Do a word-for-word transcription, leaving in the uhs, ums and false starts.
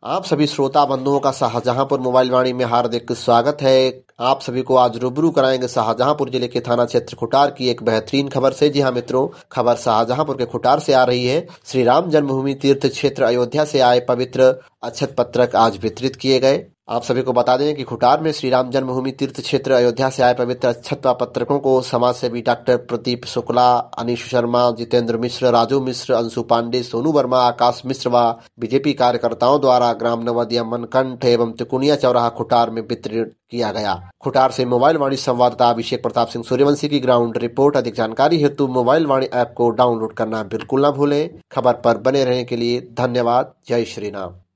आप सभी श्रोता बंधुओं का शाहजहांपुर मोबाइल वाणी में हार्दिक स्वागत है। आप सभी को आज रूबरू कराएंगे शाहजहांपुर जिले के थाना क्षेत्र खुटार की एक बेहतरीन खबर से। जी हां मित्रों, खबर शाहजहांपुर के खुटार से आ रही है। श्री राम जन्मभूमि तीर्थ क्षेत्र अयोध्या से आए पवित्र अक्षत पत्रक आज वितरित किए गए। आप सभी को बता दें कि खुटार में श्री राम जन्मभूमि तीर्थ क्षेत्र अयोध्या से आए पवित्र अक्षत पत्रकों को समाज सेवी डॉक्टर प्रदीप शुक्ला, अनीश शर्मा, जितेंद्र मिश्र, राजू मिश्र, अंशु पांडे, सोनू वर्मा, आकाश मिश्र व बीजेपी कार्यकर्ताओं द्वारा ग्राम नवदिया मनकंठ एवं तिकुनिया चौराहा खुटार में वितरित किया गया। खुटार से मोबाइल वाणी संवाददाता अभिषेक प्रताप सिंह सूर्यवंशी की ग्राउंड रिपोर्ट। अधिक जानकारी हेतु मोबाइल वाणी ऐप को डाउनलोड करना बिल्कुल न भूलें। खबर पर बने रहने के लिए धन्यवाद। जय श्री राम।